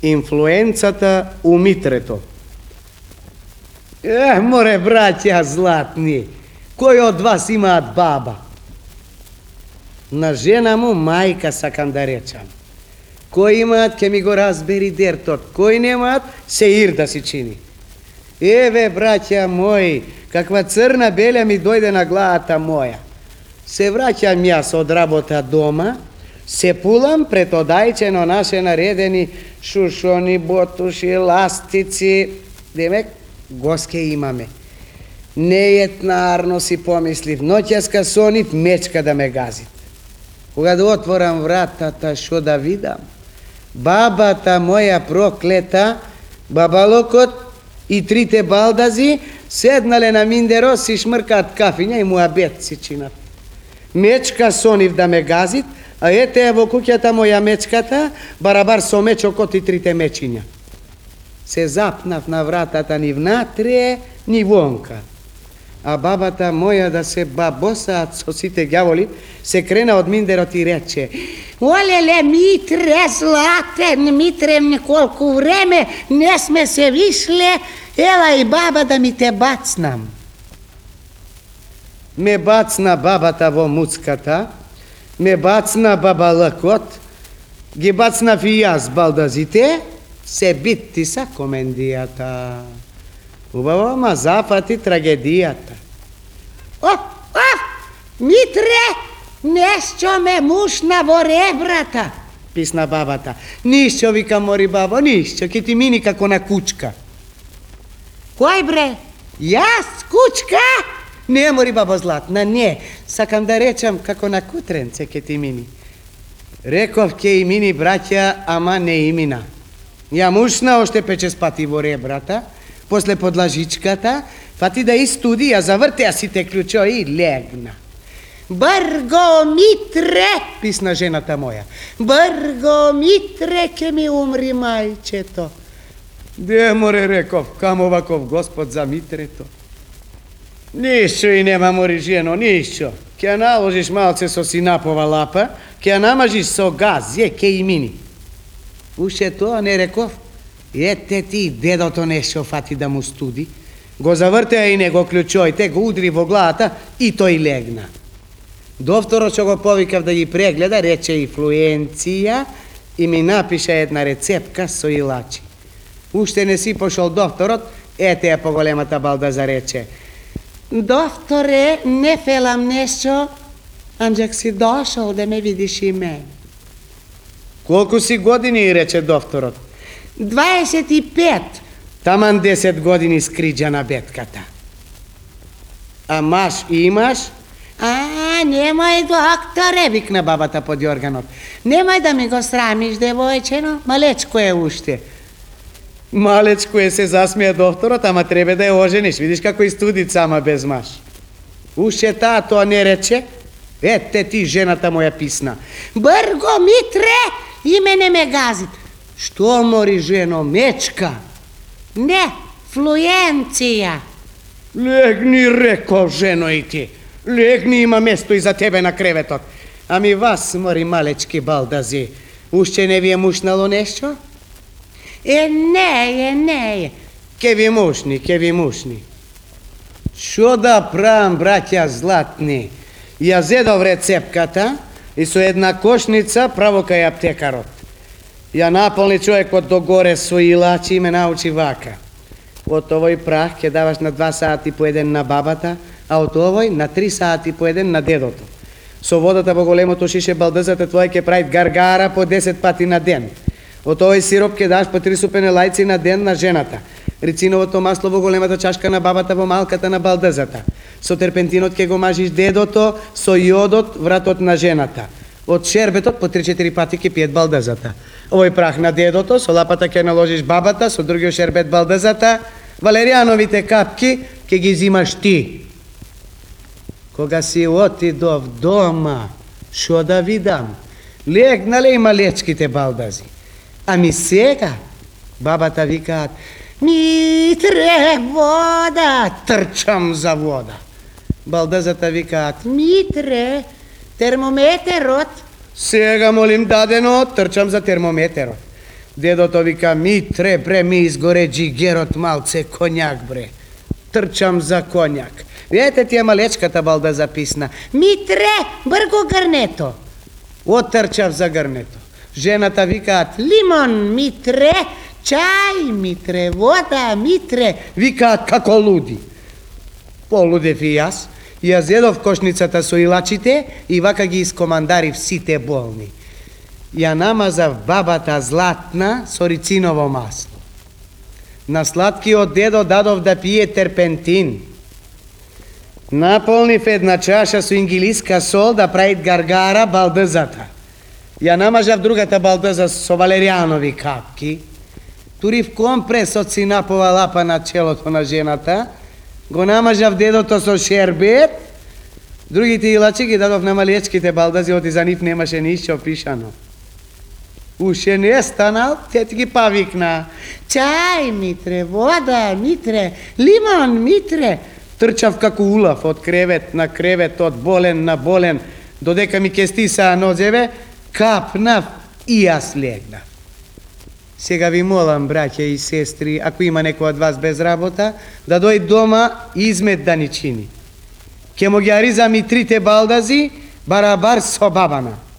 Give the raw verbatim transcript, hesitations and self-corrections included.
Инфлуенцата у Митрето. Е, море, братја златни, кој од вас имаат баба? На жена му мајка сакам да речам. Кој имаат, ке ми го разбери дертот. Кој немаат, се ир да си чини. Еве, браќа мои, каква црна белја ми дојде на главата моја. Се враќам јас од работа дома, се пулам пред одајчено наше наредени шушони, ботуши, ластици. Демек, госке имаме. Неетнарно си помислив, ноќеска сонив мечка да ме газит. Кога да отворам вратата, шо да видам? Бабата моја проклета, бабалокот и трите балдази седнале на миндеро, си шмркаат кафиња и муабет си чинат. Мечка сонив да ме газит, а ете е во куќата моја мечката, барабар со мечокот и трите мечиња. Се запнав на вратата ни внатре, ни вонка. А бабата моја да се бабосаат со сите ѓаволи, се крена од миндерот и рече: Олеле, Митре, златен, Митре, колку време не сме се вишле, ела и баба да ми те бацнам. Ме бацна бабата во муцката, ме бацна бабалъкот, ги бацнав и јас балдазите, се битти са комендијата. Убаво, ма зафати трагедијата. О, о, Митре, нешто ме мушна во ребрата, писна бабата. Ништо, вика мори бабо, ништо, ке ти мини како на кучка. Кој бре? Јас, кучка? Не, мори бабо златна, не. Сакам да речам како на кутренце ке ти мини. Реков ке и мини, браќа, ама не и мина. Ја мушна още печес пати во ребрата, после подлажичката, фати да истуди, ја завртеа сите клучои и легна. Брго, Митре, писна жената моја. Брго, Митре, ке ми умри мајчето. Де, море, реков, камо ваков господ за Митрето. Ништо и нема, мори жено, ништо. Ке ја наложиш малце со синапова лапа, ке ја намажиш со газ, е, ке и мини. Уште тоа не реков. Ете ти, дедото нешто фати да му студи. Го завртеа и него клучоите, го удри во главата и тој легна. Докторот што го повикав да ги прегледа, рече инфлуенција и ми напиша една рецепка со илачи. Уште не си пошол докторот, ете ја поголемата балдаза рече: Докторе, не фелам нешто, анџак си дошол да ме видиш и мен. Колку си години, рече докторот? дваесет и пет. Таман десет години скриџа на бетката. А маш имаш? А, немој, докторе, викна бабата под јорганот. Немој да ми го срамиш, девојчено, малечко е уште. Малечко е, се засмеја докторот, ама треба да ја ожениш. Видиш како истудица, ама без маш. Уште таа тоа не рече? Ете ти, жената моја писна. Брго, Митре, и мене ме газит. Што, мори жено, мечка? Не, флуенција. Легни, реков, жено, и ти. Легни, има место и за тебе на креветот. Ами вас, мори малечки балдази, уште не ви е мушнало нешто? Е, не е, не е. Ке ви мушни, ке ви мушни. Шо да правам, браќа златни? Ја зедов рецепката и со една кошница право кај аптекарот. Ја наполни човекот догоре со илачи и ме научи вака. Од овој прах ќе даваш на два сати по еден на бабата, а од овој на три сати по еден на дедото. Со водата во големото шише балдазата твоја ќе правит гаргара по десет пати на ден. Од овој сироп ќе даш по три супени лајци на ден на жената. Рициновото масло во големата чашка на бабата, во малката на балдазата. Со терпентинот ќе го мажиш дедото, со јодот вратот на жената. Од шербетот по три-четири пати ќе пиет балдазата. Овој прах на дедото, со лапата ќе наложиш бабата, со другиот шербет балдазата. Валеријановите капки ќе ги зимаш ти. Кога си отидов дома, шо да видам? Легнале и малечките балдази. Ами сега, бабата викаат: Митре, вода! Трчам за вода. Балдазата викаат: Митре, термометерот. Сега молим дадено, трчам за термометерот. Дедото вика, Митре, бре, ми изгоре джигерот малце конјак, бре. Трчам за конјак. Видете тие малечката балда записна. Митре, брго грнето. Отрчав за грнето. Жената викаат, Лимон, Митре, чај, Митре, вода, Митре. викаат како луди. Полудев и јас. Ја зедов кошницата со илачите и вака ги искомандарив сите болни. Ја намазав бабата златна со рициново масло. На сладкиот дедо дадов да пие терпентин. Наполнив една чаша со ингилиска сол да правит гаргара балдызата. Ја намажав другата балдыза со валеријанови капки. Турив компрес од синапова лапа на челото на жената. Го намажав дедото со шербет. Другите илачи ги дадов на малечките балдази, оти за нив немаше ништо пишано. Уше не станал, те ти ги павикна. Чај, Митре, вода, Митре, лимон, Митре. Трчав како улав од кревет на кревет, од болен на болен, додека ми ке стисаа нозеве, капнав и јас легнав. Сега ви молам, браќа и сестри, ако има некој од вас без работа, да дојде дома и измет да ни чини. Ке му ги аризам и трите балдази, барабар со бабана.